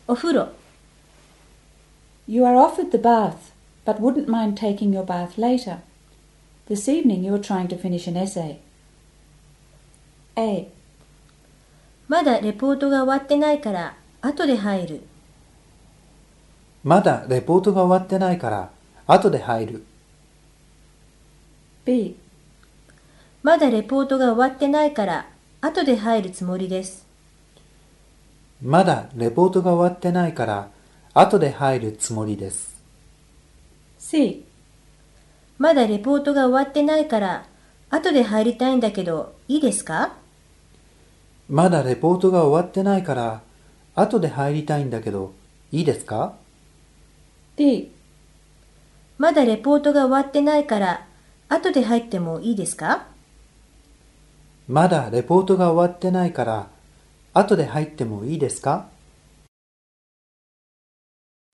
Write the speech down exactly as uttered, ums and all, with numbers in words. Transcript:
お風呂。 You are offered the bath, but wouldn't mind taking your bath later. This evening you are trying to finish an essay. A. まだレポートが終わってないから後で入る。 まだレポートが終わってないから後で入る。 B. まだレポートが終わってないから後で入るつもりです。 まだレポートが終わってないから後で入るつもりです。 C. まだレポートが終わってないから後で入りたいんだけどいいですか？ まだレポートが終わってないから後で入りたいんだけどいいですか？ D. まだレポートが終わってないから後で入ってもいいですか？ まだレポートが終わってないから後で入ってもいいですか？